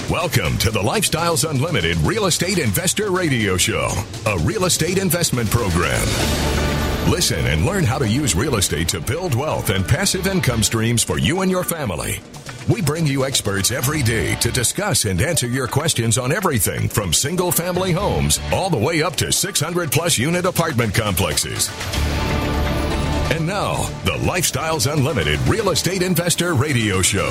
Welcome to the Lifestyles Unlimited Real Estate Investor Radio Show, a real estate investment program. Listen and learn how to use real estate to build wealth and passive income streams for you and your family. We bring you experts every day to discuss and answer your questions on everything from single-family homes all the way up to 600-plus unit apartment complexes. And now, the Lifestyles Unlimited Real Estate Investor Radio Show.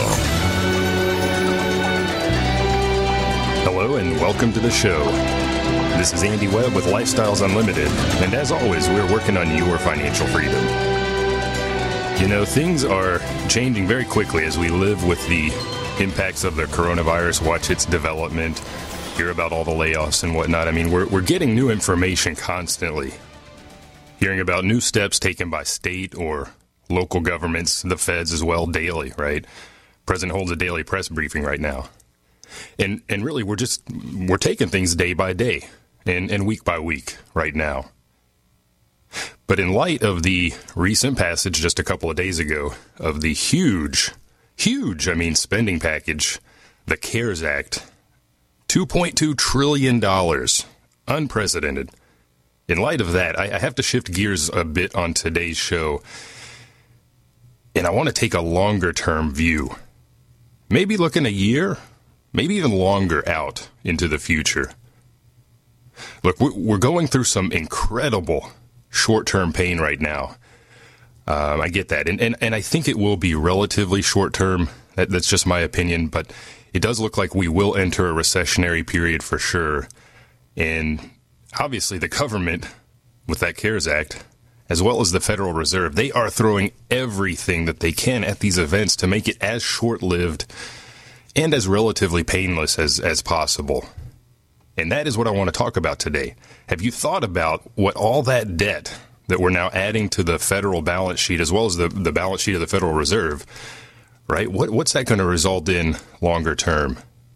Hello and welcome to the show. This is Andy Webb with Lifestyles Unlimited, and as always, we're working on your financial freedom. You know, things are changing very quickly as we live with the impacts of the coronavirus, watch its development, hear about all the layoffs and whatnot. I mean, we're getting new information constantly, hearing about new steps taken by state or local governments, the feds as well, daily, right? President holds a daily press briefing right now. And really, we're taking things day by day and week by week right now. But in light of the recent passage just a couple of days ago of the huge, spending package, the CARES Act, $2.2 trillion, unprecedented. In light of that, I have to shift gears a bit on today's show, and I want to take a longer-term view. Maybe looking a year, maybe even longer out into the future. Look, we're going through some incredible short-term pain right now. I get that. And I think it will be relatively short-term. That's just my opinion. But it does look like we will enter a recessionary period for sure. And obviously the government, with that CARES Act, as well as the Federal Reserve, they are throwing everything that they can at these events to make it as short-lived and as relatively painless as possible. And that is what I want to talk about today. Have you thought about what all that debt that we're now adding to the federal balance sheet, as well as the balance sheet of the Federal Reserve, right? What's that going to result in longer term?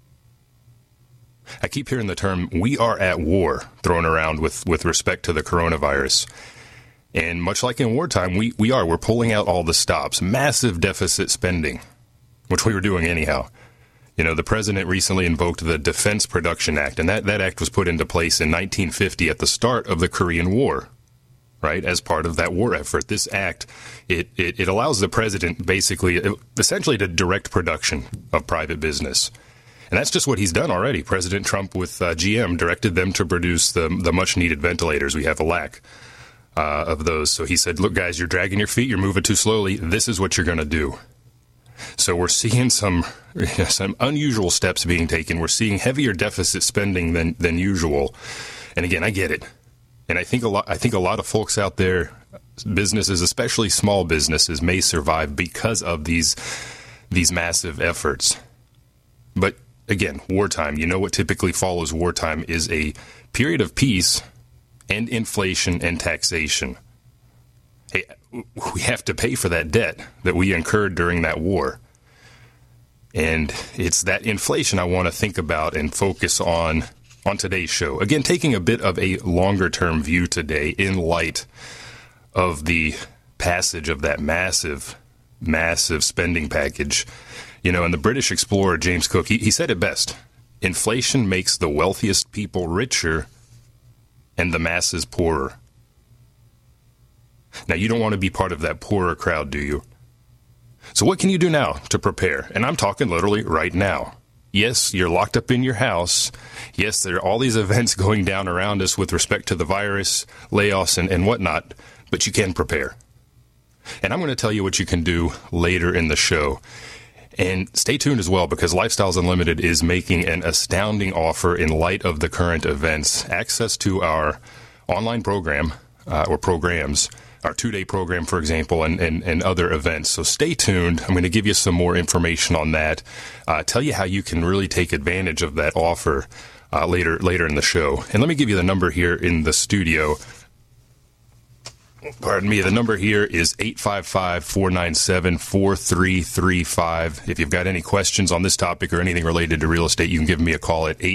I keep hearing the term, we are at war, thrown around with respect to the coronavirus. And much like in wartime, we're pulling out all the stops, massive deficit spending, which we were doing anyhow. You know, the president recently invoked the Defense Production Act, and that act was put into place in 1950 at the start of the Korean War, right, as part of that war effort. This act, it allows the president essentially to direct production of private business. And that's just what he's done already. President Trump with GM directed them to produce the much-needed ventilators. We have a lack of those. So he said, look, guys, you're dragging your feet, you're moving too slowly. This is what you're going to do. So we're seeing some unusual steps being taken. We're seeing heavier deficit spending than usual. And again, I get it. And I think a lot of folks out there, businesses, especially small businesses, may survive because of these massive efforts. But again, wartime, you know what typically follows wartime is a period of peace and inflation and taxation. Hey, we have to pay for that debt that we incurred during that war. And it's that inflation I want to think about and focus on today's show. Again, taking a bit of a longer-term view today in light of the passage of that massive spending package. You know, and the British explorer James Cook, he said it best. Inflation makes the wealthiest people richer and the masses poorer. Now, you don't want to be part of that poorer crowd, do you? So what can you do now to prepare? And I'm talking literally right now. Yes, you're locked up in your house. Yes, there are all these events going down around us with respect to the virus, layoffs, and whatnot, but you can prepare. And I'm going to tell you what you can do later in the show. And stay tuned as well, because Lifestyles Unlimited is making an astounding offer in light of the current events. Access to our online program, or programs, our 2-day program, for example, and other events. So stay tuned. I'm going to give you some more information on that, tell you how you can really take advantage of that offer later in the show. And let me give you the number here in the studio. Pardon me. The number here is 855-497-4335. If you've got any questions on this topic or anything related to real estate, you can give me a call at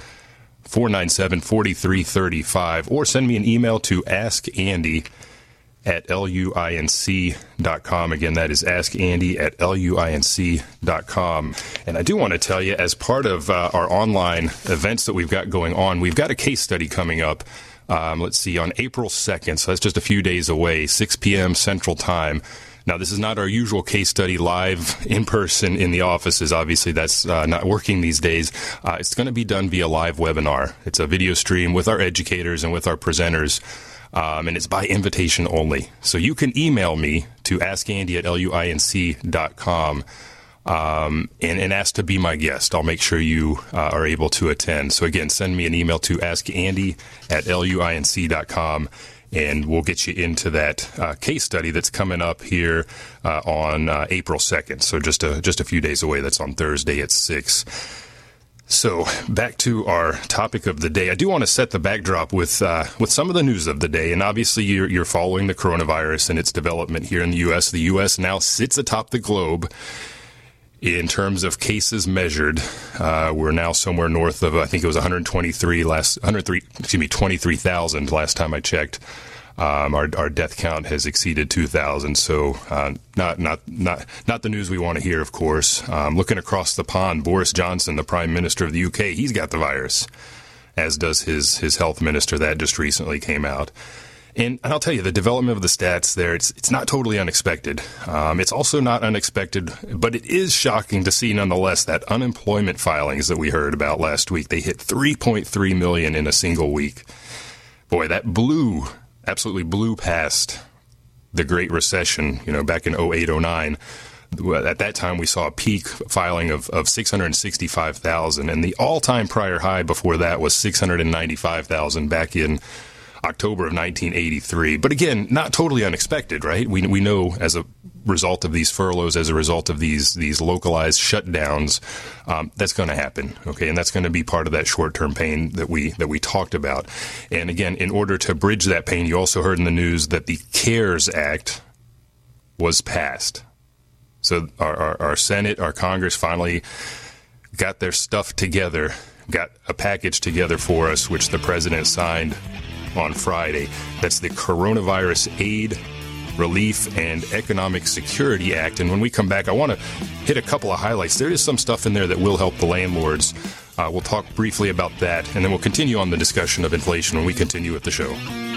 855-497-4335 or send me an email to askandy at luinc.com. Again, that is askandy at luinc.com. And I do want to tell you, as part of our online events that we've got going on, we've got a case study coming up. Let's see, on April 2nd, so that's just a few days away, 6 p.m. Central Time. Now, this is not our usual case study live in person in the offices. Obviously, that's not working these days. It's going to be done via live webinar. It's a video stream with our educators and with our presenters, and it's by invitation only. So you can email me to askandy at luinc.com and ask to be my guest. I'll make sure you are able to attend. So, again, send me an email to askandy at luinc.com. And we'll get you into that case study that's coming up here on April 2nd. So just a few days away. That's on Thursday at 6. So back to our topic of the day. I do want to set the backdrop with some of the news of the day. And obviously you're following the coronavirus and its development here in the U.S. The U.S. now sits atop the globe in terms of cases measured. We're now somewhere north of, I think it was 23,000 last time I checked. Our death count has exceeded 2,000. So, not the news we want to hear, of course. Looking across the pond, Boris Johnson, the Prime Minister of the UK, he's got the virus, as does his health minister. That just recently came out. And I'll tell you, the development of the stats there, it's not totally unexpected. It's also not unexpected, but it is shocking to see nonetheless that unemployment filings that we heard about last week, they hit 3.3 million in a single week. Boy, that absolutely blew past the Great Recession, back in 08, 09. At that time, we saw a peak filing of 665,000, and the all-time prior high before that was 695,000 back in October of 1983. But again, not totally unexpected, right? We know as a result of these furloughs, as a result of these localized shutdowns, that's going to happen, okay? And that's going to be part of that short-term pain that we talked about. And again, in order to bridge that pain, you also heard in the news that the CARES Act was passed. So our Senate, our Congress finally got their stuff together, got a package together for us, which the president signed on Friday. That's the Coronavirus Aid, Relief, and Economic Security Act. And when we come back, I want to hit a couple of highlights. There is some stuff in there that will help the landlords. We'll talk briefly about that, and then we'll continue on the discussion of inflation when we continue with the show.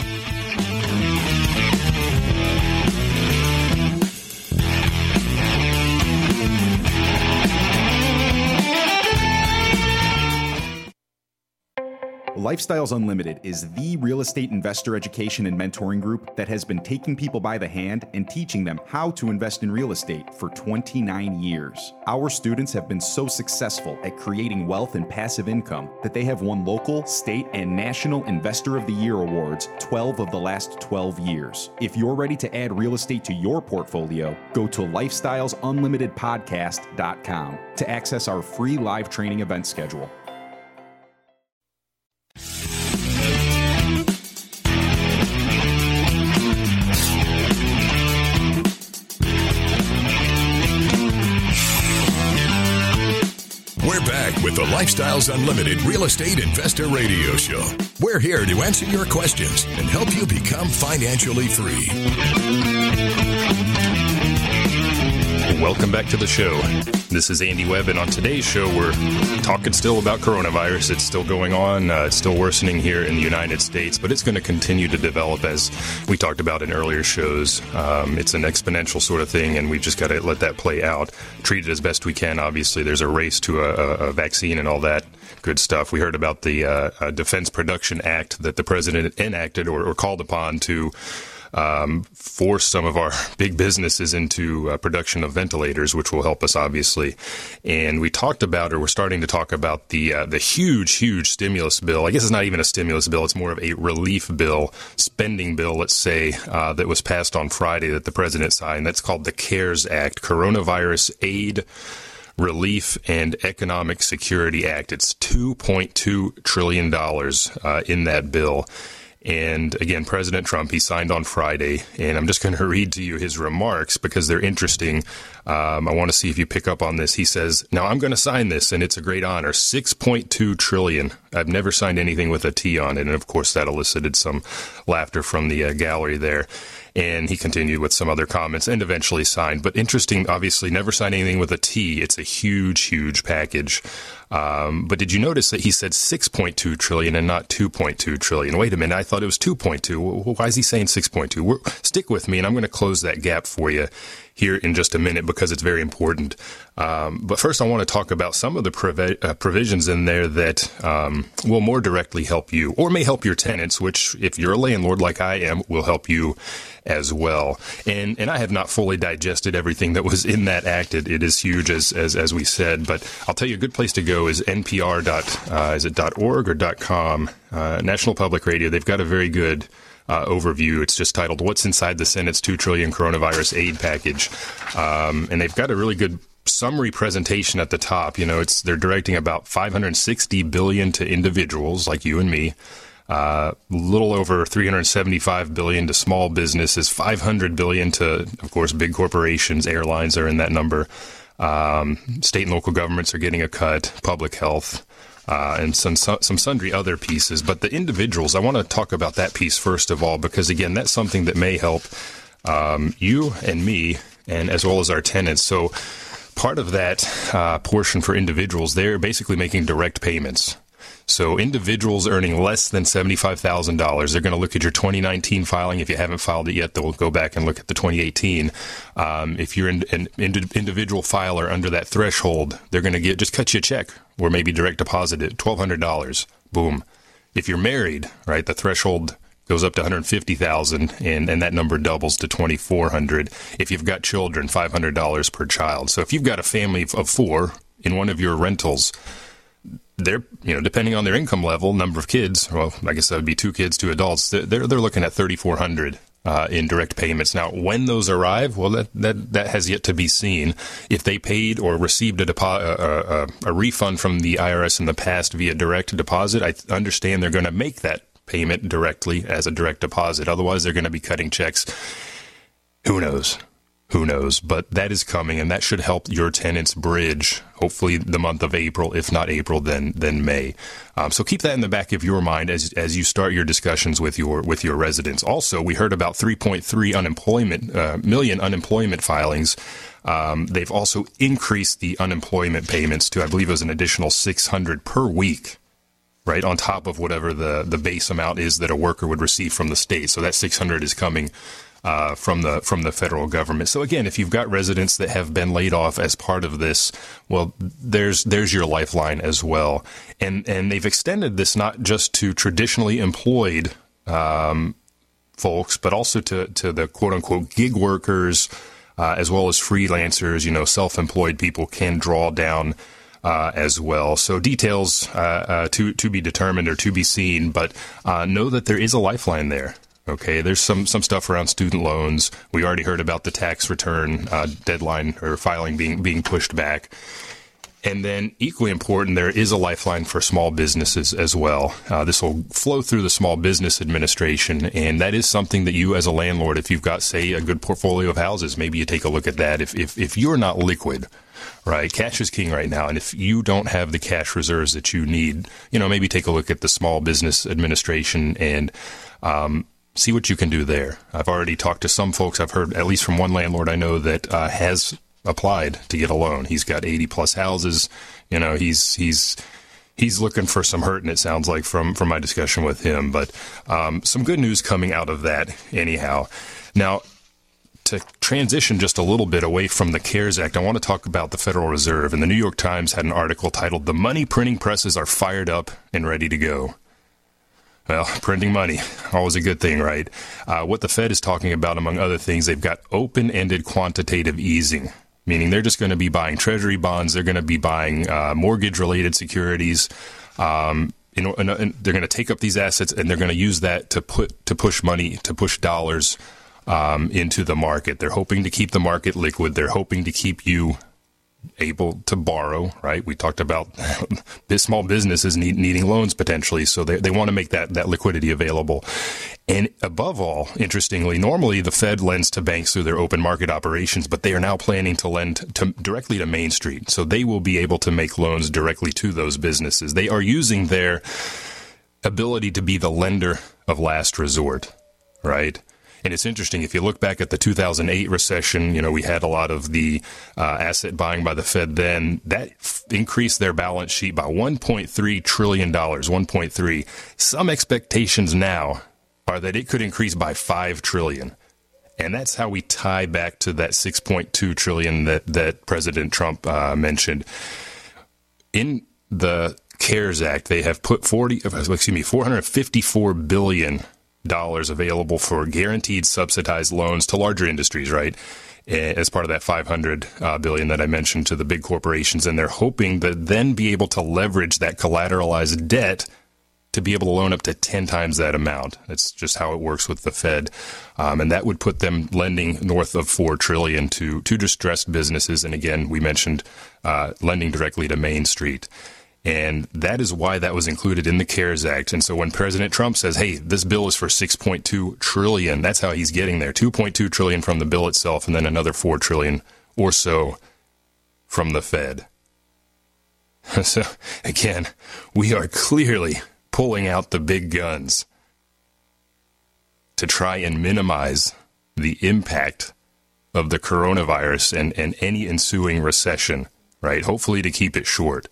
Lifestyles Unlimited is the real estate investor education and mentoring group that has been taking people by the hand and teaching them how to invest in real estate for 29 years. Our students have been so successful at creating wealth and passive income that they have won local, state, and national Investor of the Year awards 12 of the last 12 years. If you're ready to add real estate to your portfolio, go to lifestylesunlimitedpodcast.com to access our free live training event schedule. We're back with the Lifestyles Unlimited Real Estate Investor Radio Show. We're here to answer your questions and help you become financially free. Welcome back to the show. This is Andy Webb, and on today's show, we're talking still about coronavirus. It's still going on. It's still worsening here in the United States, but it's going to continue to develop as we talked about in earlier shows. It's an exponential sort of thing, and we've just got to let that play out, treat it as best we can. Obviously, there's a race to a vaccine and all that good stuff. We heard about the Defense Production Act that the president enacted or called upon to force some of our big businesses into production of ventilators, which will help us, obviously. And we talked about, or we're starting to talk about the huge stimulus bill. I guess it's not even a stimulus bill. It's more of a relief bill, spending bill, let's say, that was passed on Friday that the president signed. That's called the CARES Act, Coronavirus Aid, Relief, and Economic Security Act. It's $2.2 trillion in that bill. And again, President Trump, he signed on Friday, and I'm just going to read to you his remarks because they're interesting. I want to see if you pick up on this. He says, "Now I'm going to sign this, and it's a great honor. $6.2 trillion I've never signed anything with a T on it. And of course, that elicited some laughter from the gallery there. And he continued with some other comments and eventually signed. But interesting, obviously, never signed anything with a T. It's a huge, huge package. But did you notice that he said 6.2 trillion and not 2.2 trillion? Wait a minute, I thought it was 2.2. Why is he saying 6.2? Stick with me, and I'm going to close that gap for you here in just a minute because it's very important. But first, I want to talk about some of the provisions in there that will more directly help you or may help your tenants, which, if you're a landlord like I am, will help you as well. And I have not fully digested everything that was in that act. It is huge, as we said. But I'll tell you, a good place to go is npr.org or .com, National Public Radio. They've got a very good overview. It's just titled "What's Inside the Senate's $2 trillion Coronavirus Aid Package," and they've got a really good summary presentation at the top. You know, they're directing about $560 billion to individuals like you and me. A little over $375 billion to small businesses, $500 billion to, of course, big corporations. Airlines are in that number. State and local governments are getting a cut. Public health. And some sundry other pieces. But the individuals, I want to talk about that piece first of all, because, again, that's something that may help you and me, and as well as our tenants. So part of that portion for individuals, they're basically making direct payments. So individuals earning less than $75,000, they're going to look at your 2019 filing. If you haven't filed it yet, they'll go back and look at the 2018. If you're an individual filer under that threshold, they're going to just cut you a check or maybe direct deposit it, $1,200. Boom. If you're married, right, the threshold goes up to $150,000, and that number doubles to $2,400. If you've got children, $500 per child. So if you've got a family of 4 in one of your rentals, they're, depending on their income level, number of kids, well, I guess that would be 2 kids, 2 adults, they're looking at $3,400 in direct payments. Now, when those arrive, well, that has yet to be seen. If they paid or received a refund from the IRS in the past via direct deposit, I understand they're going to make that payment directly as a direct deposit. Otherwise, they're going to be cutting checks. Who knows? Who knows? But that is coming, and that should help your tenants bridge, hopefully, the month of April. If not April, then May. So keep that in the back of your mind as you start your discussions with your residents. Also, we heard about 3.3 million unemployment filings. They've also increased the unemployment payments to, I believe, it was an additional $600 per week, right, on top of whatever the base amount is that a worker would receive from the state. So that $600 is coming from the federal government. So again, if you've got residents that have been laid off as part of this, well, there's your lifeline as well. And they've extended this not just to traditionally employed folks, but also to the quote unquote gig workers, as well as freelancers. Self-employed people can draw down as well. So details to be determined or to be seen, but know that there is a lifeline there. Okay, there's some stuff around student loans. We already heard about the tax return deadline or filing being pushed back. And then equally important, there is a lifeline for small businesses as well. This will flow through the Small Business Administration, and that is something that you as a landlord, if you've got, say, a good portfolio of houses, maybe you take a look at that. If you're not liquid, right, cash is king right now, and if you don't have the cash reserves that you need, maybe take a look at the Small Business Administration and see what you can do there. I've already talked to some folks. I've heard at least from one landlord I know that has applied to get a loan. He's got 80 plus houses. He's looking for some hurt, and it sounds like from my discussion with him. But some good news coming out of that anyhow. Now, to transition just a little bit away from the CARES Act, I want to talk about the Federal Reserve. And the New York Times had an article titled, "The Money Printing Presses Are Fired Up and Ready to Go." Well, printing money, always a good thing, right? What the Fed is talking about, among other things, they've got open-ended quantitative easing, meaning they're just going to be buying treasury bonds. They're going to be buying mortgage-related securities. And they're going to take up these assets, and they're going to use that to push money, to push dollars into the market. They're hoping to keep the market liquid. They're hoping to keep you able to borrow, right? We talked about small businesses needing loans potentially, so they want to make that liquidity available. And above all, interestingly, normally the Fed lends to banks through their open market operations, but they are now planning to lend directly to Main Street. So they will be able to make loans directly to those businesses. They are using their ability to be the lender of last resort, right? And it's interesting, if you look back at the 2008 recession, we had a lot of the asset buying by the Fed then. That increased their balance sheet by $1.3 trillion, 1.3. Some expectations now are that it could increase by $5 trillion. And that's how we tie back to that $6.2 trillion that President Trump mentioned. In the CARES Act, they have put $454 billion available for guaranteed subsidized loans to larger industries, right? As part of that $500 billion that I mentioned to the big corporations. And they're hoping to then be able to leverage that collateralized debt to be able to loan up to 10 times that amount. That's just how it works with the Fed. And that would put them lending north of $4 trillion to distressed businesses. And again, we mentioned lending directly to Main Street. And that is why that was included in the CARES Act. And so when President Trump says, hey, this bill is for $6.2 trillion, that's how he's getting there. $2.2 trillion from the bill itself, and then another $4 trillion or so from the Fed. So again, we are clearly pulling out the big guns to try and minimize the impact of the coronavirus and any ensuing recession, right? Hopefully to keep it short.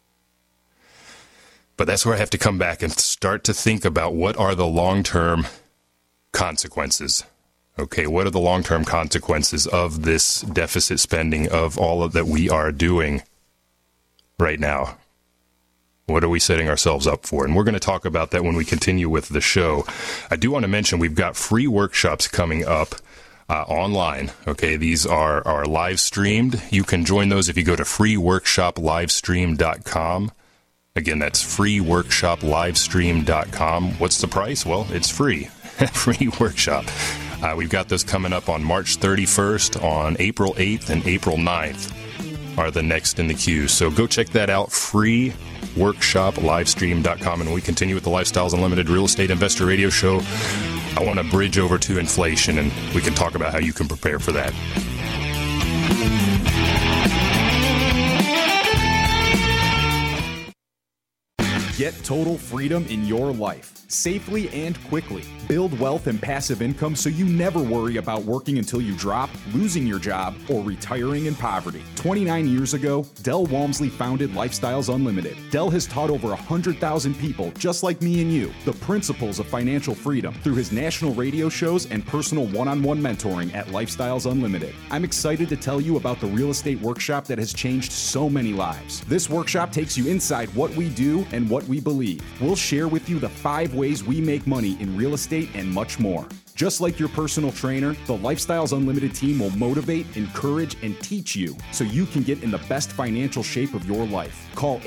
But that's where I have to come back and start to think about what are the long-term consequences. Okay, what are the long-term consequences of this deficit spending, of all of that we are doing right now? What are we setting ourselves up for? And we're going to talk about that when we continue with the show. I do want to mention we've got free workshops coming up online. Okay, these are live streamed. You can join those if you go to freeworkshoplivestream.com. Again, that's freeworkshoplivestream.com. What's the price? Well, it's free. Free workshop. We've got those coming up on March 31st, on April 8th, and April 9th are the next in the queue. So go check that out, freeworkshoplivestream.com. And when we continue with the Lifestyles Unlimited Real Estate Investor Radio Show, I want to bridge over to inflation, and we can talk about how you can prepare for that. Get total freedom in your life, safely and quickly. Build wealth and passive income so you never worry about working until you drop, losing your job, or retiring in poverty. 29 years ago, Del Walmsley founded Lifestyles Unlimited. Del has taught over 100,000 people, just like me and you, the principles of financial freedom through his national radio shows and personal one-on-one mentoring at Lifestyles Unlimited. I'm excited to tell you about the real estate workshop that has changed so many lives. This workshop takes you inside what we do and what we believe. We'll share with you the 5 ways we make money in real estate and much more. Just like your personal trainer, the Lifestyles Unlimited team will motivate, encourage, and teach you so you can get in the best financial shape of your life. Call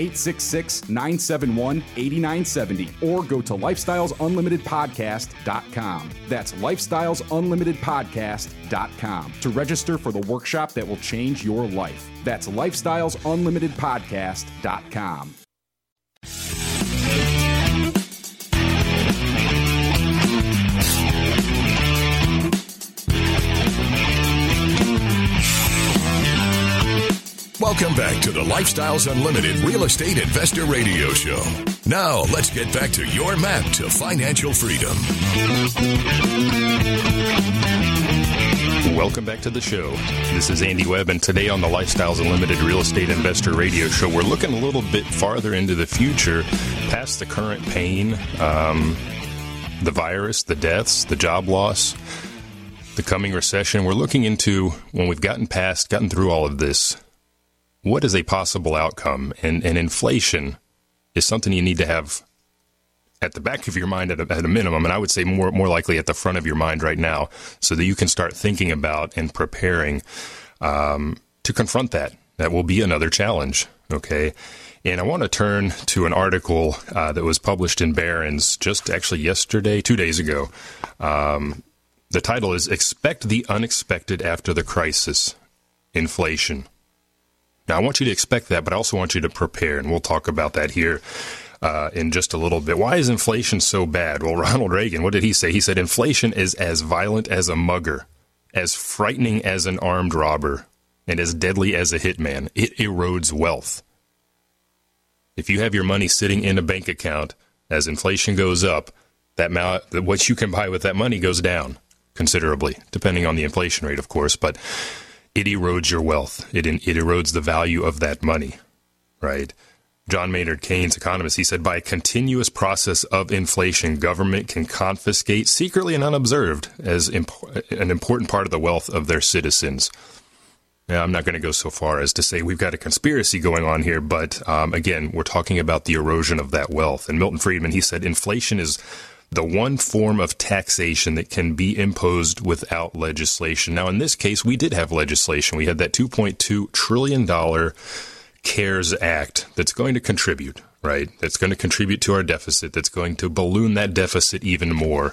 866-971-8970 or go to lifestylesunlimitedpodcast.com. That's lifestylesunlimitedpodcast.com to register for the workshop that will change your life. That's lifestylesunlimitedpodcast.com. Welcome back to the Lifestyles Unlimited Real Estate Investor Radio Show. Now, let's get back to your map to financial freedom. Welcome back to the show. This is Andy Webb, and today on the Lifestyles Unlimited Real Estate Investor Radio Show, we're looking a little bit farther into the future, past the current pain, the virus, the deaths, the job loss, the coming recession. We're looking into, when we've gotten through all of this, what is a possible outcome? And inflation is something you need to have at the back of your mind at a minimum, and I would say more likely at the front of your mind right now, so that you can start thinking about and preparing to confront that. That will be another challenge, okay? And I want to turn to an article that was published in Barron's just actually yesterday, 2 days ago. The title is, Expect the Unexpected After the Crisis, Inflation. Now, I want you to expect that, but I also want you to prepare, and we'll talk about that here in just a little bit. Why is inflation so bad? Well, Ronald Reagan, what did he say? He said inflation is as violent as a mugger, as frightening as an armed robber, and as deadly as a hitman. It erodes wealth. If you have your money sitting in a bank account, as inflation goes up, what you can buy with that money goes down considerably, depending on the inflation rate, of course, but it erodes your wealth. It erodes the value of that money, right? John Maynard Keynes, economist, he said, by a continuous process of inflation, government can confiscate secretly and unobserved as an important part of the wealth of their citizens. Now, I'm not going to go so far as to say we've got a conspiracy going on here, but again, we're talking about the erosion of that wealth. And Milton Friedman, he said, inflation is the one form of taxation that can be imposed without legislation. Now, in this case, we did have legislation. We had that $2.2 trillion CARES Act that's going to contribute, right? That's going to contribute to our deficit, that's going to balloon that deficit even more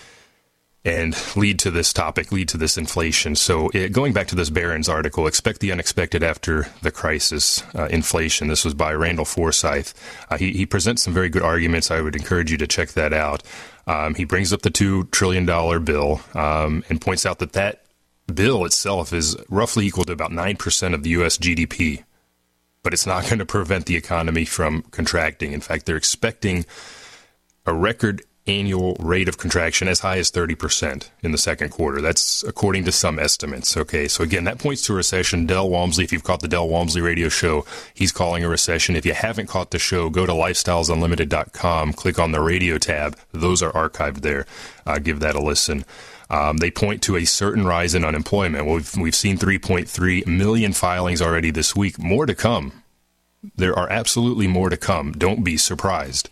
and lead to this inflation. So going back to this Barron's article, expect the unexpected after the crisis, inflation. This was by Randall Forsyth. He presents some very good arguments. I would encourage you to check that out. He brings up the $2 trillion bill and points out that bill itself is roughly equal to about 9% of the U.S. GDP. But it's not going to prevent the economy from contracting. In fact, they're expecting a record annual rate of contraction as high as 30% in the second quarter. That's according to some estimates. Okay, so again, that points to a recession. Del Walmsley, if you've caught the Del Walmsley radio show, he's calling a recession. If you haven't caught the show, go to lifestylesunlimited.com, click on the radio tab. Those are archived there. Give that a listen. They point to a certain rise in unemployment. We've seen 3.3 million filings already this week. More to come. There are absolutely more to come. Don't be surprised.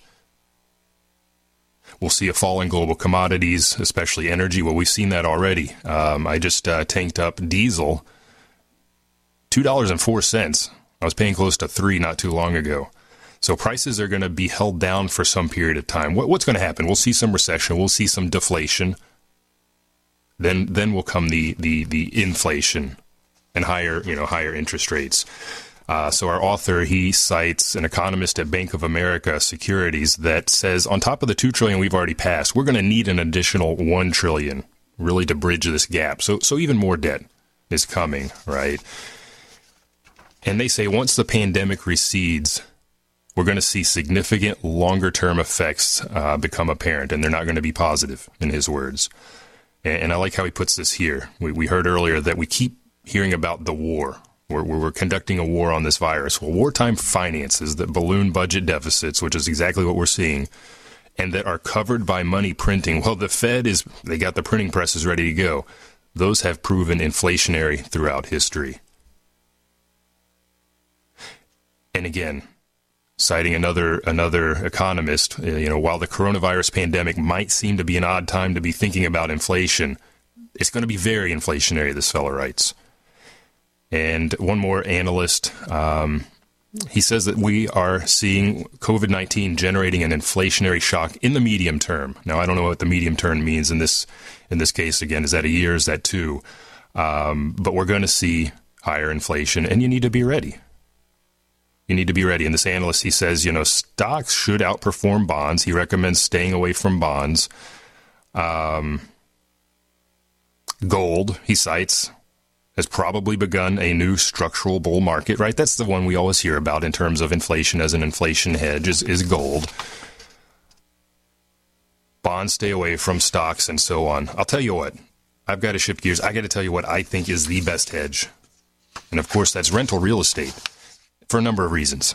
We'll see a fall in global commodities, especially energy. Well, we've seen that already. I just tanked up diesel, $2.04. I was paying close to $3 not too long ago. So prices are going to be held down for some period of time. What's going to happen? We'll see some recession. We'll see some deflation. Then will come the inflation and higher interest rates. So our author, he cites an economist at Bank of America Securities that says on top of the $2 trillion we've already passed, we're going to need an additional $1 trillion really to bridge this gap. So even more debt is coming, right? And they say once the pandemic recedes, we're going to see significant longer-term effects become apparent, and they're not going to be positive, in his words. And I like how he puts this here. We heard earlier that we keep hearing about the war. We're conducting a war on this virus. Well, wartime finances that balloon budget deficits, which is exactly what we're seeing, and that are covered by money printing. Well, the Fed they got the printing presses ready to go. Those have proven inflationary throughout history. And again, citing another economist, while the coronavirus pandemic might seem to be an odd time to be thinking about inflation, it's going to be very inflationary, this fellow writes. And one more analyst, he says that we are seeing COVID-19 generating an inflationary shock in the medium term. Now, I don't know what the medium term means in this case. Again, is that a year? Is that 2? But we're going to see higher inflation, and you need to be ready. You need to be ready. And this analyst, he says, stocks should outperform bonds. He recommends staying away from bonds. Gold, he cites, has probably begun a new structural bull market, right? That's the one we always hear about in terms of inflation as an inflation hedge is gold. Bonds, stay away from stocks and so on. I'll tell you what, I've got to shift gears. I got to tell you what I think is the best hedge. And of course, that's rental real estate for a number of reasons.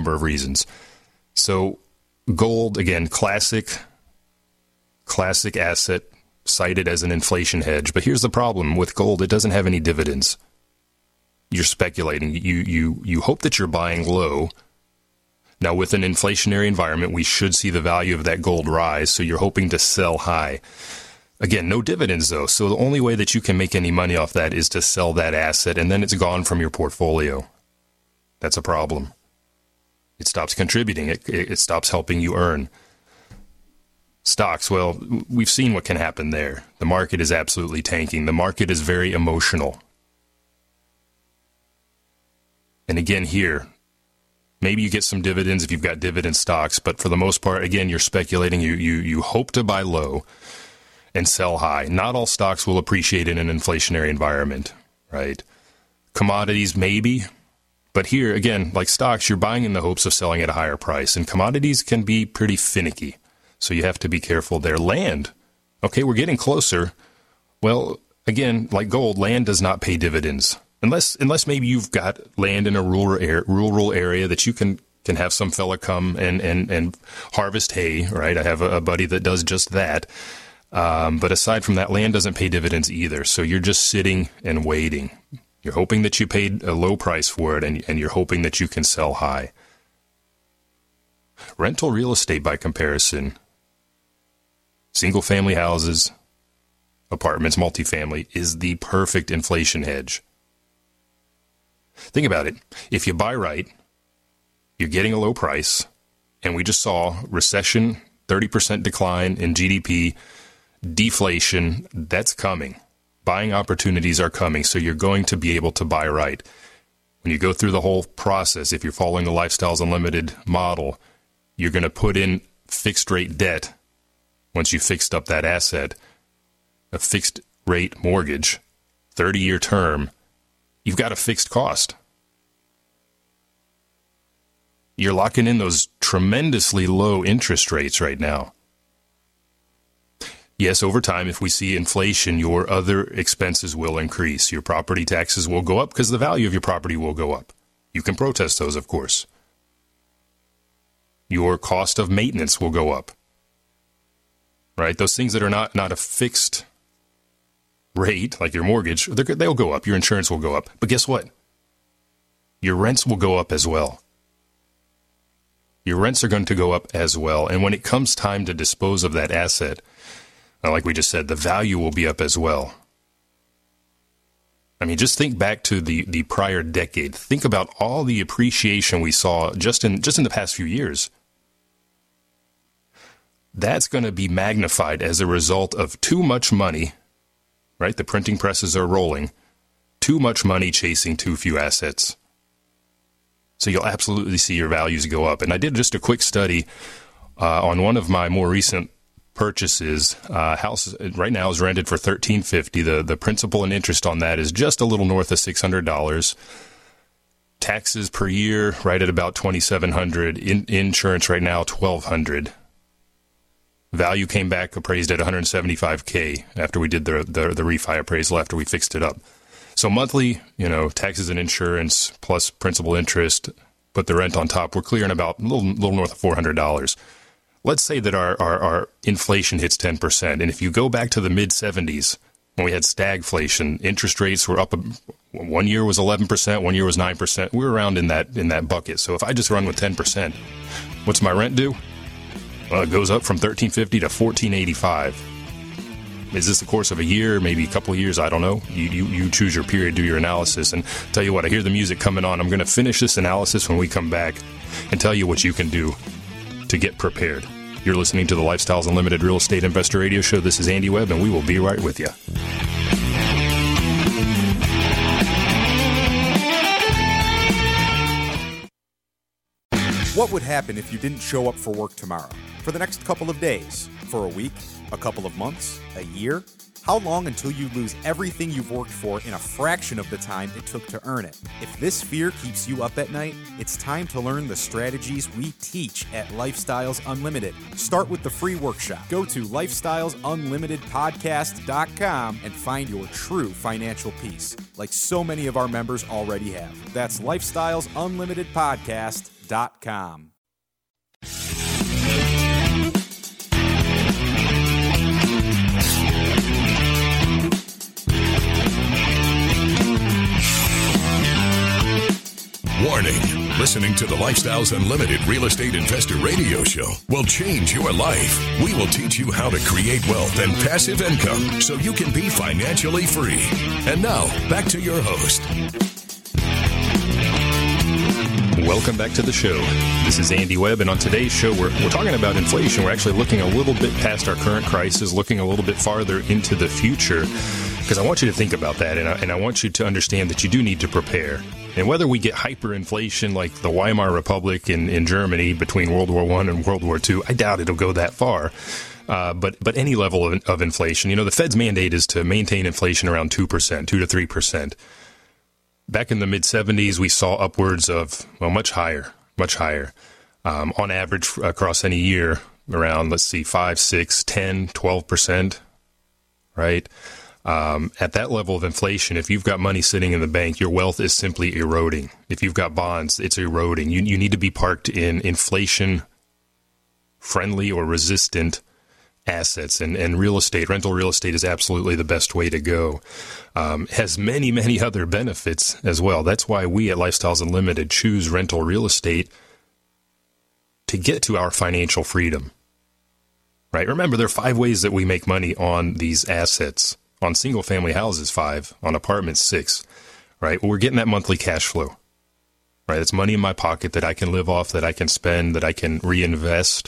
So gold, again, classic asset, cited as an inflation hedge. But here's the problem with gold. It doesn't have any dividends. You're speculating. You hope that you're buying low. Now, with an inflationary environment, we should see the value of that gold rise. So you're hoping to sell high. Again, no dividends, though. So the only way that you can make any money off that is to sell that asset, and then it's gone from your portfolio. That's a problem. It stops contributing. It stops helping you earn. Stocks, well, we've seen what can happen there. The market is absolutely tanking. The market is very emotional. And again, here, maybe you get some dividends if you've got dividend stocks, but for the most part, again, you're speculating. You hope to buy low and sell high. Not all stocks will appreciate in an inflationary environment, right? Commodities, maybe. But here, again, like stocks, you're buying in the hopes of selling at a higher price. And commodities can be pretty finicky. So you have to be careful there. Land. Okay, we're getting closer. Well, again, like gold, land does not pay dividends. Unless maybe you've got land in a rural area that you can have some fella come and harvest hay, right? I have a buddy that does just that. But aside from that, land doesn't pay dividends either. So you're just sitting and waiting. You're hoping that you paid a low price for it, and you're hoping that you can sell high. Rental real estate, by comparison, single-family houses, apartments, multifamily, is the perfect inflation hedge. Think about it. If you buy right, you're getting a low price, and we just saw recession, 30% decline in GDP, deflation, that's coming. Buying opportunities are coming, so you're going to be able to buy right. When you go through the whole process, if you're following the Lifestyles Unlimited model, you're going to put in fixed rate debt once you fixed up that asset, a fixed rate mortgage, 30-year term, you've got a fixed cost. You're locking in those tremendously low interest rates right now. Yes, over time, if we see inflation, your other expenses will increase. Your property taxes will go up because the value of your property will go up. You can protest those, of course. Your cost of maintenance will go up. Right? Those things that are not a fixed rate, like your mortgage, they'll go up. Your insurance will go up. But guess what? Your rents will go up as well. Your rents are going to go up as well. And when it comes time to dispose of that asset, like we just said, the value will be up as well. I mean, just think back to the prior decade. Think about all the appreciation we saw just in the past few years. That's going to be magnified as a result of too much money, right? The printing presses are rolling. Too much money chasing too few assets. So you'll absolutely see your values go up. And I did just a quick study on one of my more recent purchases. House right now is rented for $1,350. The principal and interest on that is just a little north of $600. Taxes per year right at about $2,700. Insurance right now $1,200. Value came back appraised at $175K after we did the refi appraisal after we fixed it up. So monthly, taxes and insurance plus principal interest, put the rent on top, we're clearing about a little north of $400. Let's say that our inflation hits 10%. And if you go back to the mid-'70s, when we had stagflation, interest rates were up. 1 year was 11%, 1 year was 9%. We were around in that bucket. So if I just run with 10%, what's my rent do? Well, it goes up from $1,350 to $1,485. Is this the course of a year, maybe a couple of years? I don't know. You choose your period, do your analysis. And tell you what, I hear the music coming on. I'm going to finish this analysis when we come back and tell you what you can do to get prepared. You're listening to the Lifestyles Unlimited Real Estate Investor Radio Show. This is Andy Webb, and we will be right with you. What would happen if you didn't show up for work tomorrow? For the next couple of days? For a week? A couple of months? A year? How long until you lose everything you've worked for in a fraction of the time it took to earn it? If this fear keeps you up at night, it's time to learn the strategies we teach at Lifestyles Unlimited. Start with the free workshop. Go to lifestylesunlimitedpodcast.com and find your true financial peace, like so many of our members already have. That's lifestylesunlimitedpodcast.com. Warning, listening to the Lifestyles Unlimited Real Estate Investor Radio Show will change your life. We will teach you how to create wealth and passive income so you can be financially free. And now, back to your host. Welcome back to the show. This is Andy Webb, and on today's show, we're talking about inflation. We're actually looking a little bit past our current crisis, looking a little bit farther into the future, because I want you to think about that, and I want you to understand that you do need to prepare. And whether we get hyperinflation like the Weimar Republic in Germany between World War I and World War II, I doubt it'll go that far. But any level of inflation, the Fed's mandate is to maintain inflation around 2%, 2 to 3%. Back in the mid-'70s, we saw upwards of, much higher. On average, across any year, around, 5, 6, 10, 12%, right? At that level of inflation, if you've got money sitting in the bank, your wealth is simply eroding. If you've got bonds, it's eroding. You need to be parked in inflation-friendly or resistant assets, and rental real estate is absolutely the best way to go. Has many, many other benefits as well. That's why we at Lifestyles Unlimited choose rental real estate to get to our financial freedom, right? Remember, there are 5 ways that we make money on these assets. On single-family houses, 5. On apartments, 6, right? Well, we're getting that monthly cash flow, right? It's money in my pocket that I can live off, that I can spend, that I can reinvest,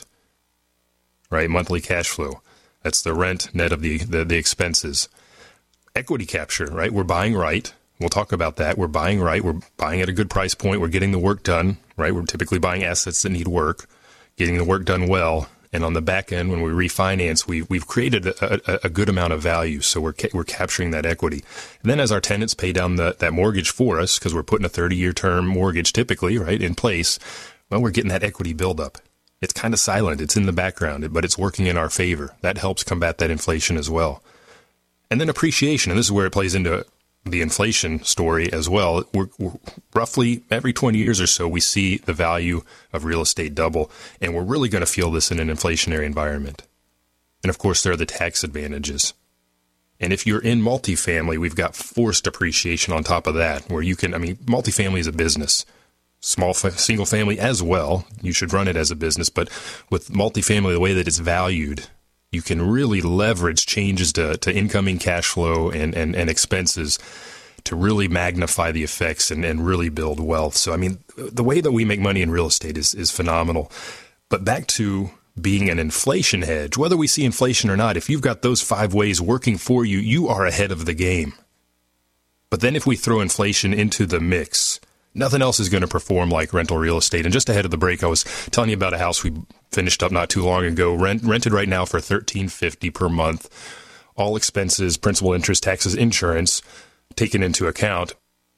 right? Monthly cash flow. That's the rent net of the expenses. Equity capture, right? We're buying right. We'll talk about that. We're buying right. We're buying at a good price point. We're getting the work done, right? We're typically buying assets that need work, getting the work done well. And on the back end, when we refinance, we've created a good amount of value. So we're capturing that equity. And then as our tenants pay down that mortgage for us, because we're putting a 30-year term mortgage typically, right, in place, well, we're getting that equity buildup. It's kind of silent. It's in the background, but it's working in our favor. That helps combat that inflation as well. And then appreciation, and this is where it plays into the inflation story as well. We're roughly every 20 years or so, we see the value of real estate double, and we're really going to feel this in an inflationary environment. And of course, there are the tax advantages. And if you're in multifamily, we've got forced appreciation on top of that, where multifamily is a business. Small single family as well. You should run it as a business, but with multifamily, the way that it's valued, you can really leverage changes to incoming cash flow and expenses to really magnify the effects and really build wealth. So, the way that we make money in real estate is phenomenal. But back to being an inflation hedge, whether we see inflation or not, if you've got those 5 ways working for you, you are ahead of the game. But then if we throw inflation into the mix, nothing else is going to perform like rental real estate. And just ahead of the break, I was telling you about a house we finished up not too long ago, rented right now for $1,350 per month. All expenses, principal, interest, taxes, insurance taken into account.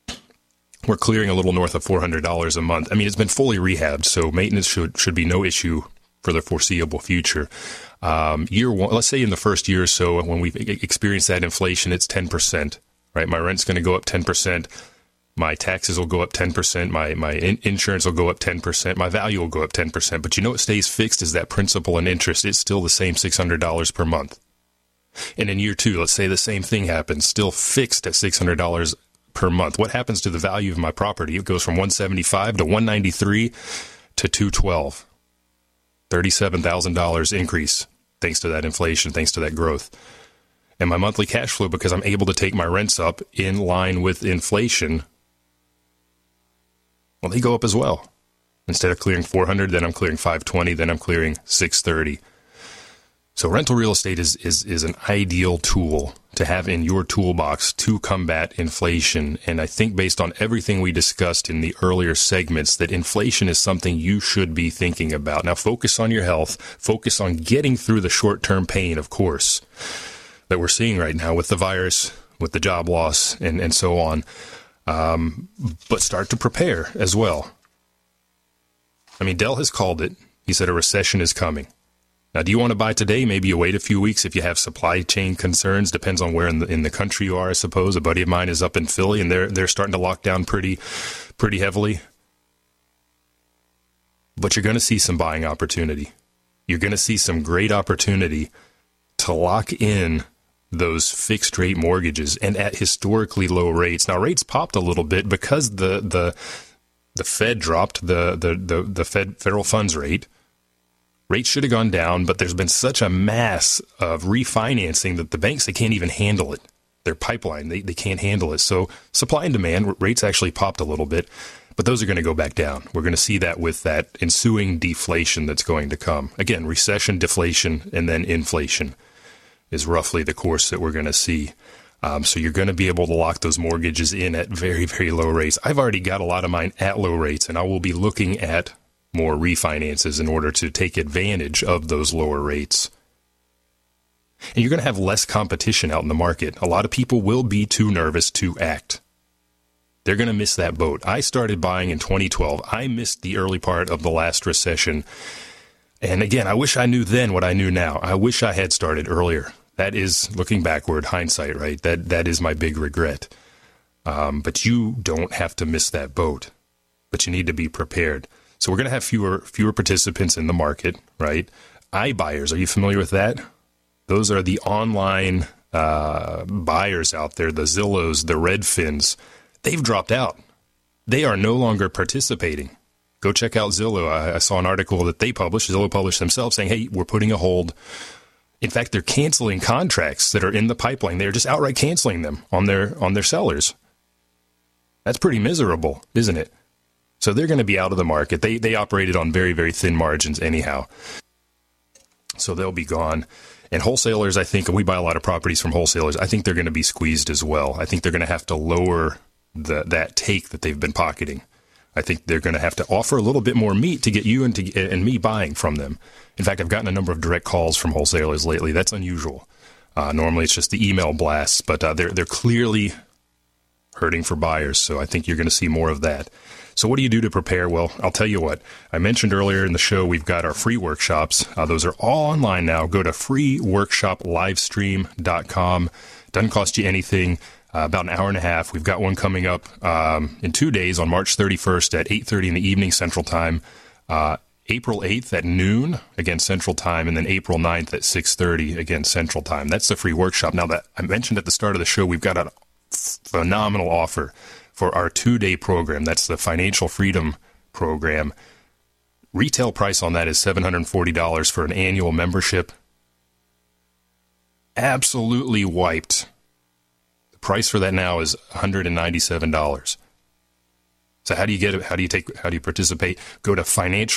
We're clearing a little north of $400 a month. It's been fully rehabbed, so maintenance should be no issue for the foreseeable future. Year one, let's say in the first year or so, when we've experienced that inflation, it's 10%, right? My rent's going to go up 10%. My taxes will go up 10%. My insurance will go up 10%. My value will go up 10%. But what stays fixed is that principal and interest. It's still the same $600 per month. And in year 2, let's say the same thing happens, still fixed at $600 per month. What happens to the value of my property? It goes from $175 to $193 to $212. $37,000 increase thanks to that inflation, thanks to that growth. And my monthly cash flow, because I'm able to take my rents up in line with inflation, well, they go up as well. Instead of clearing $400, then I'm clearing $520, then I'm clearing $630. So rental real estate is an ideal tool to have in your toolbox to combat inflation. And I think based on everything we discussed in the earlier segments, that inflation is something you should be thinking about. Now, focus on your health. Focus on getting through the short-term pain, of course, that we're seeing right now with the virus, with the job loss, and so on. But start to prepare as well. Dell has called it. He said a recession is coming. Now, do you want to buy today? Maybe you wait a few weeks if you have supply chain concerns. Depends on where in the country you are, I suppose. A buddy of mine is up in Philly, and they're starting to lock down pretty heavily. But you're going to see some buying opportunity. You're going to see some great opportunity to lock in those fixed rate mortgages and at historically low rates. Now, rates popped a little bit because the Fed dropped the federal funds rate. Rates should have gone down, but there's been such a mass of refinancing that the banks, they can't even handle it. Their pipeline, they can't handle it. So supply and demand, rates actually popped a little bit, but those are going to go back down. We're going to see that with that ensuing deflation that's going to come. Again, recession, deflation, and then inflation is roughly the course that we're going to see. So you're going to be able to lock those mortgages in at very, very low rates. I've already got a lot of mine at low rates, and I will be looking at more refinances in order to take advantage of those lower rates. And you're going to have less competition out in the market. A lot of people will be too nervous to act. They're going to miss that boat. I started buying in 2012. I missed the early part of the last recession. And again, I wish I knew then what I knew now. I wish I had started earlier. That is, looking backward, hindsight, right? That is my big regret. But you don't have to miss that boat. But you need to be prepared. So we're going to have fewer participants in the market, right? iBuyers, are you familiar with that? Those are the online buyers out there, the Zillows, the Redfins. They've dropped out. They are no longer participating. Go check out Zillow. I saw an article that Zillow published themselves saying, hey, we're putting a hold. In fact, they're canceling contracts that are in the pipeline. They're just outright canceling them on their sellers. That's pretty miserable, isn't it? So they're going to be out of the market. They operated on very, very thin margins anyhow. So they'll be gone. And wholesalers, I think, and we buy a lot of properties from wholesalers, I think they're going to be squeezed as well. I think they're going to have to lower that take that they've been pocketing. I think they're going to have to offer a little bit more meat to get you and me buying from them. In fact, I've gotten a number of direct calls from wholesalers lately. That's unusual. Normally, it's just the email blasts, but they're clearly hurting for buyers. So I think you're going to see more of that. So what do you do to prepare? Well, I'll tell you what. I mentioned earlier in the show, we've got our free workshops. Those are all online now. Go to freeworkshoplivestream.com. Doesn't cost you anything. About an hour and a half. We've got one coming up in 2 days on March 31st at 8:30 in the evening Central Time. April 8th at noon, again, Central Time, and then April 9th at 6:30, again, Central Time. That's the free workshop. Now, that I mentioned at the start of the show, we've got a phenomenal offer for our 2-day program. That's the Financial Freedom Program. Retail price on that is $740 for an annual membership. Absolutely wiped. The price for that now is $197. So how do you get it? How do you participate? Go to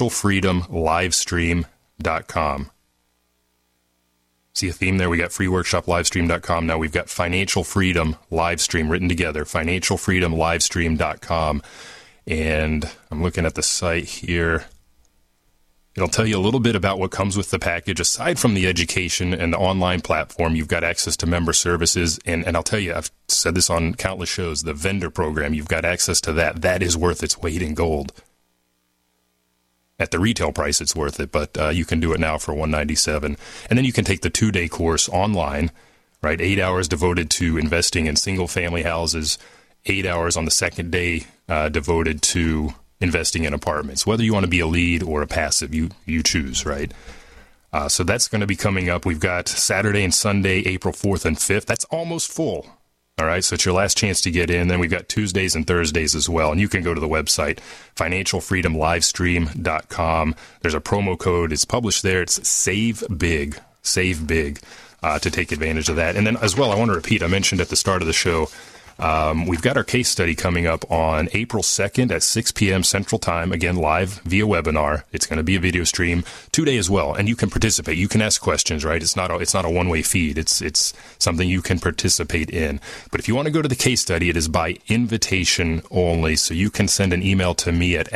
financialfreedomlivestream.com. See a theme there? We got freeworkshoplivestream.com. Now we've got Financial Freedom Livestream written together, financialfreedomlivestream.com. And I'm looking at the site here. It'll tell you a little bit about what comes with the package. Aside from the education and the online platform, you've got access to member services. And I'll tell you, I've said this on countless shows, the vendor program, you've got access to that. That is worth its weight in gold. At the retail price, it's worth it, but you can do it now for $197. And then you can take the 2-day course online, right? 8 hours devoted to investing in single-family houses, 8 hours on the second day devoted to investing in apartments. Whether you want to be a lead or a passive, you choose, right? So that's going to be coming up. We've got Saturday and Sunday, April 4th and 5th. That's almost full. All right, so it's your last chance to get in. Then we've got Tuesdays and Thursdays as well. And you can go to the website, financialfreedomlivestream.com. There's a promo code. It's published there. It's Save Big, to take advantage of that. And then as well, I want to repeat, I mentioned at the start of the show, we've got our case study coming up on April 2nd at 6 p.m. Central Time, again, live via webinar. It's going to be a video stream, 2-day as well, and you can participate. You can ask questions, right? It's not a one-way feed. It's something you can participate in. But if you want to go to the case study, it is by invitation only, so you can send an email to me at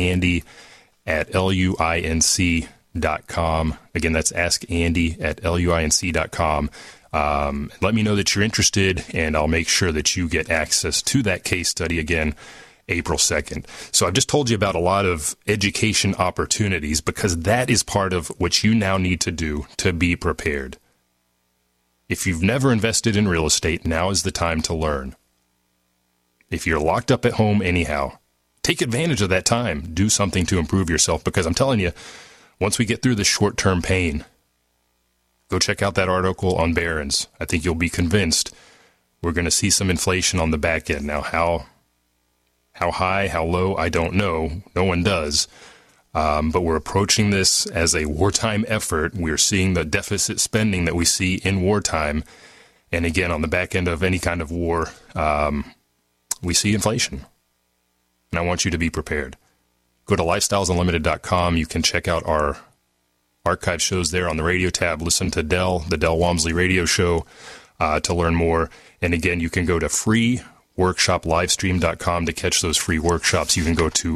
askandy@luinc.com. Again, that's askandy@luinc.com. Let me know that you're interested, and I'll make sure that you get access to that case study again, April 2nd. So I've just told you about a lot of education opportunities because that is part of what you now need to do to be prepared. If you've never invested in real estate, now is the time to learn. If you're locked up at home anyhow, take advantage of that time. Do something to improve yourself because I'm telling you, once we get through the short-term pain, go check out that article on Barron's. I think you'll be convinced we're going to see some inflation on the back end. Now, how high, how low, I don't know. No one does. But we're approaching this as a wartime effort. We're seeing the deficit spending that we see in wartime. And again, on the back end of any kind of war, we see inflation. And I want you to be prepared. Go to lifestylesunlimited.com. You can check out our archive shows there on the radio tab. Listen to the Del Walmsley radio show. to learn more. And again, you can go to freeworkshoplivestream.com to catch those free workshops. You can go to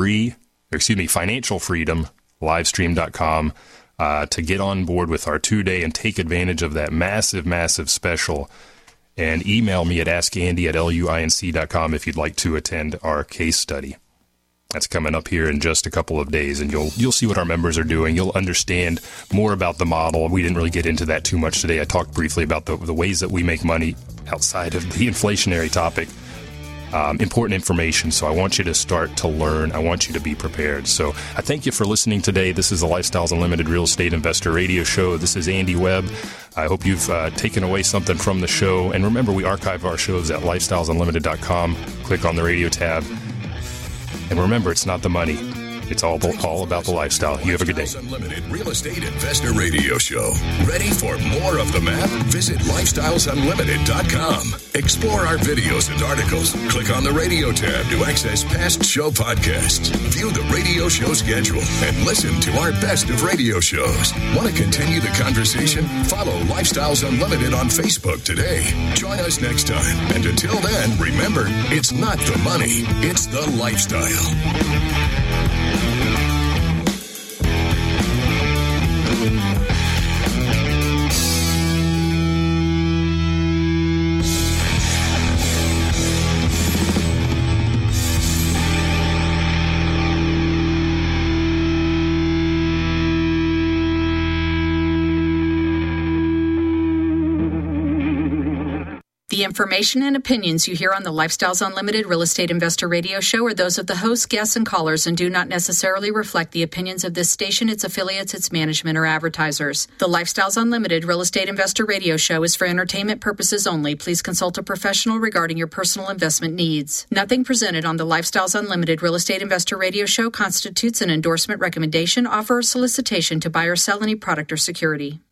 financialfreedomlivestream.com to get on board with our 2-day and take advantage of that massive special. And email me at askandy@luinc.com if you'd like to attend our case study. That's coming up here in just a couple of days, and you'll see what our members are doing. You'll understand more about the model. We didn't really get into that too much today. I talked briefly about the ways that we make money outside of the inflationary topic. Important information, so I want you to start to learn. I want you to be prepared. So I thank you for listening today. This is the Lifestyles Unlimited Real Estate Investor Radio Show. This is Andy Webb. I hope you've taken away something from the show. And remember, we archive our shows at lifestylesunlimited.com. Click on the radio tab. And remember, it's not the money. It's all about the lifestyle. You have a good day. Unlimited Real Estate Investor Radio Show. Ready for more of the map? Visit lifestylesunlimited.com. Explore our videos and articles. Click on the radio tab to access past show podcasts. View the radio show schedule and listen to our best of radio shows. Want to continue the conversation? Follow Lifestyles Unlimited on Facebook today. Join us next time. And until then, remember, it's not the money, it's the lifestyle. The information and opinions you hear on the Lifestyles Unlimited Real Estate Investor Radio Show are those of the hosts, guests, and callers and do not necessarily reflect the opinions of this station, its affiliates, its management, or advertisers. The Lifestyles Unlimited Real Estate Investor Radio Show is for entertainment purposes only. Please consult a professional regarding your personal investment needs. Nothing presented on the Lifestyles Unlimited Real Estate Investor Radio Show constitutes an endorsement, recommendation, offer, or solicitation to buy or sell any product or security.